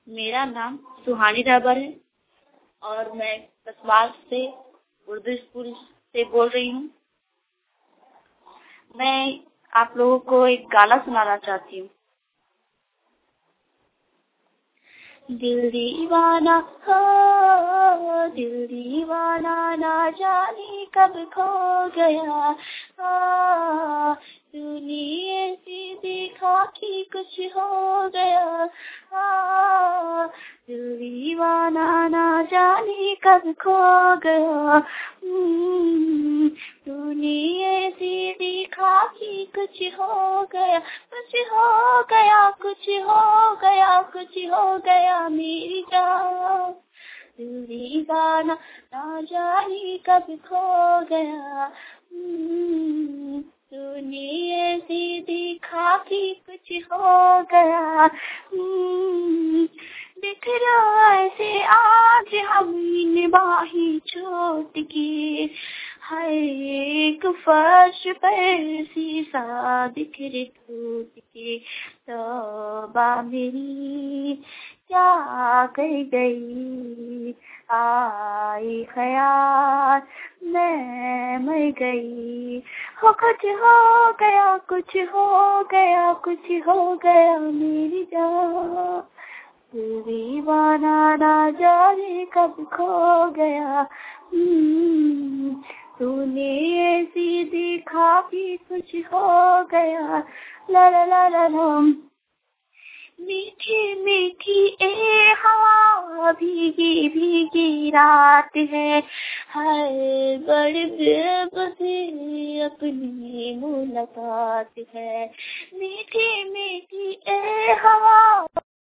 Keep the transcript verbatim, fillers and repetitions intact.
मेरा नाम सुहानी डाबर है और मैं कसबाल से उर्दू स्कूल से बोल रही हूँ। मैं आप लोगों को एक गाना सुनाना चाहती हूँ। दिल दीवाना हो, दिल दीवाना ना जाने कब खो गया। आ, तूने ऐसी देखा कि कुछ हो गया। आ, दिल दीवाना ना जाने कब खो गया। तूने ऐसी देखा कि कुछ हो गया, कुछ हो गया, कुछ हो गया, कुछ हो गया मेरी जान। दिल दीवाना ना जाने कब खो गया। तूने ऐसी देखा कि कुछ हो गया। बिखरा ऐसे आज हम निभाही छोट की, हर एक फर्श पर शीशा बिखरे टूट के। तौबा मेरी क्या कर गई, आई ख्याल मैं मर गई। हो कुछ हो गया, कुछ हो गया, कुछ हो गया मेरी जान। दिल दीवाना ना जाने कब खो गया। तूने ऐसी देखा कि कुछ हो गया। ला ला ला ला ला। मीठी मीठी ए हवा, भीगी भीगी रात है, हर बड़े बेबसी अपनी मुलाकात है। मीठी मीठी ए हवा